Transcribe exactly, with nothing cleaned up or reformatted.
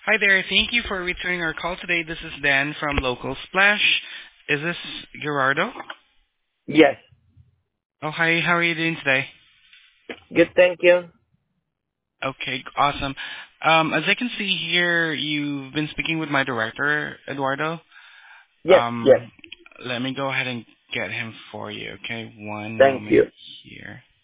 Hi there. Thank you for returning our call today. This is Dan from Local Splash. Is this Gerardo? Yes. Oh, hi. How are you doing today? Good, thank you. Okay, awesome. Um, as I can see here, you've been speaking with my director, Eduardo. Yes, yes. Um, let me go ahead and get him for you. Okay, one Thank moment you. here.